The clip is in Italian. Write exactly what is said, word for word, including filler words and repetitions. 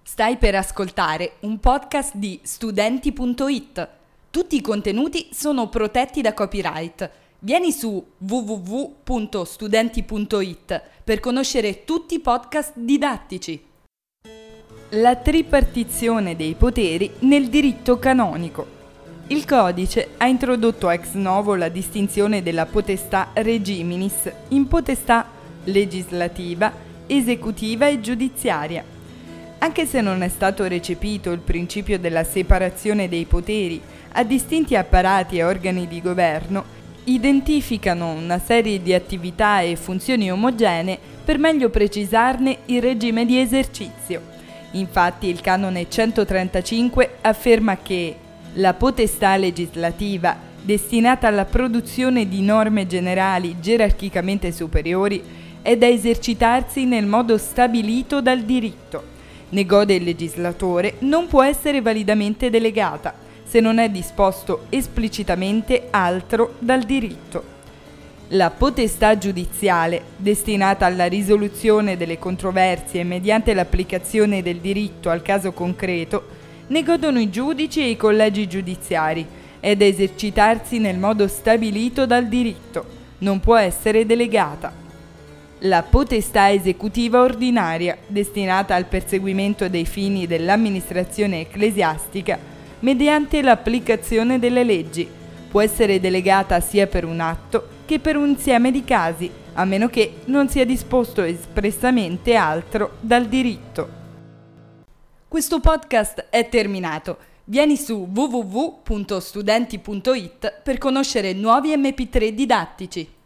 Stai per ascoltare un podcast di studenti punto it. Tutti i contenuti sono protetti da copyright. Vieni su w w w punto studenti punto it per conoscere tutti i podcast didattici. La tripartizione dei poteri nel diritto canonico. Il codice ha introdotto ex novo la distinzione della potestà regiminis in potestà legislativa, esecutiva e giudiziaria. Anche se non è stato recepito il principio della separazione dei poteri a distinti apparati e organi di governo, identificano una serie di attività e funzioni omogenee per meglio precisarne il regime di esercizio. Infatti il canone centotrentacinque afferma che la potestà legislativa, destinata alla produzione di norme generali gerarchicamente superiori, è da esercitarsi nel modo stabilito dal diritto. Ne gode il legislatore, non può essere validamente delegata, se non è disposto esplicitamente altro dal diritto. La potestà giudiziale, destinata alla risoluzione delle controversie mediante l'applicazione del diritto al caso concreto, ne godono i giudici e i collegi giudiziari, è da esercitarsi nel modo stabilito dal diritto, non può essere delegata. La potestà esecutiva ordinaria, destinata al perseguimento dei fini dell'amministrazione ecclesiastica, mediante l'applicazione delle leggi, può essere delegata sia per un atto che per un insieme di casi, a meno che non sia disposto espressamente altro dal diritto. Questo podcast è terminato. Vieni su w w w punto studenti punto it per conoscere nuovi emme pi tre didattici.